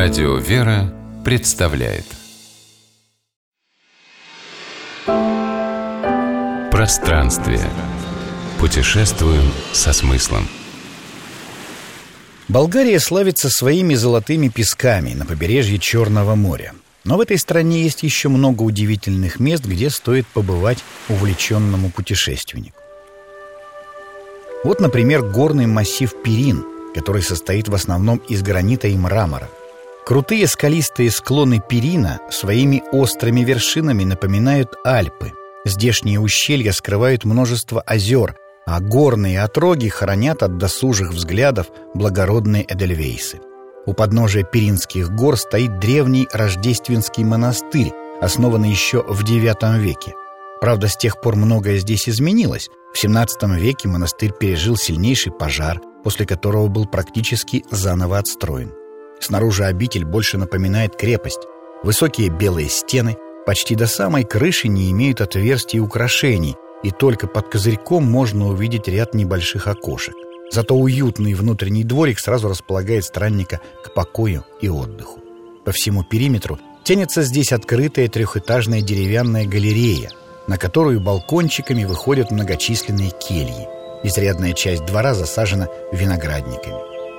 Радио «Вера» представляет Пространствие. Путешествуем со смыслом. Болгария славится своими золотыми песками на побережье Черного моря. Но в этой стране есть еще много удивительных мест, где стоит побывать увлеченному путешественнику. Вот, например, горный массив Пирин, который состоит в основном из гранита и мрамора. Крутые скалистые склоны Пирина своими острыми вершинами напоминают Альпы. Здешние ущелья скрывают множество озер, а горные отроги хранят от досужих взглядов благородные эдельвейсы. У подножия Пиринских гор стоит древний рождественский монастырь, основанный еще в IX веке. Правда, с тех пор многое здесь изменилось. В XVII веке монастырь пережил сильнейший пожар, после которого был практически заново отстроен. Снаружи обитель больше напоминает крепость. Высокие белые стены почти до самой крыши не имеют отверстий и украшений, и только под козырьком можно увидеть ряд небольших окошек. Зато уютный внутренний дворик сразу располагает странника к покою и отдыху. По всему периметру тянется здесь открытая трехэтажная деревянная галерея, на которую балкончиками выходят многочисленные кельи. Изрядная часть двора засажена виноградниками.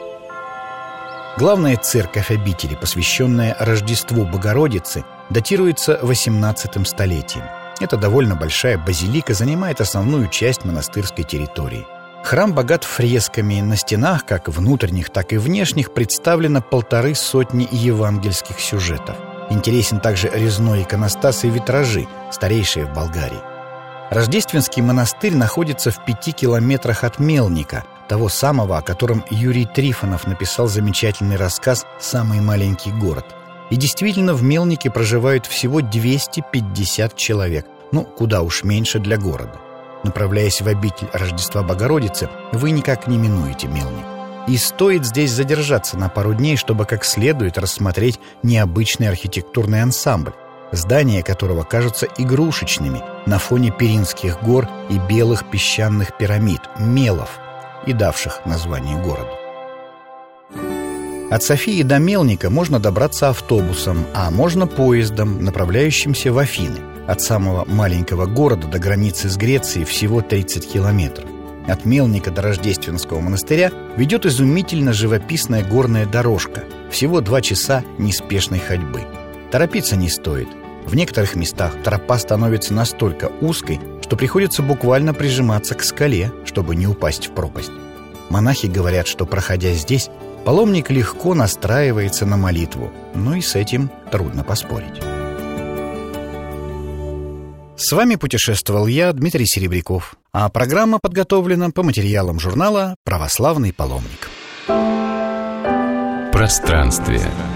Главная церковь обители, посвященная Рождеству Богородицы, датируется XVIII столетием. Это довольно большая базилика, занимает основную часть монастырской территории. Храм богат фресками. На стенах, как внутренних, так и внешних, представлено 150 евангельских сюжетов. Интересен также резной иконостас и витражи, старейшие в Болгарии. Рождественский монастырь находится в 5 километрах от Мелника, того самого, о котором Юрий Трифонов написал замечательный рассказ «Самый маленький город». И действительно, в Мелнике проживают всего 250 человек, куда уж меньше для города. Направляясь в обитель Рождества Богородицы, вы никак не минуете Мелник. И стоит здесь задержаться на пару дней, чтобы как следует рассмотреть необычный архитектурный ансамбль, здания которого кажутся игрушечными на фоне Пиринских гор и белых песчаных пирамид, мелов, и давших название городу. От Софии до Мелника можно добраться автобусом, а можно поездом, направляющимся в Афины. От самого маленького города до границы с Грецией всего 30 километров. От Мелника до Рождественского монастыря ведет изумительно живописная горная дорожка. Всего 2 часа неспешной ходьбы. Торопиться не стоит. В некоторых местах тропа становится настолько узкой, что приходится буквально прижиматься к скале, чтобы не упасть в пропасть. Монахи говорят, что, проходя здесь, паломник легко настраивается на молитву, но и с этим трудно поспорить. С вами путешествовал я, Дмитрий Серебряков, а программа подготовлена по материалам журнала «Православный паломник». Пространствие.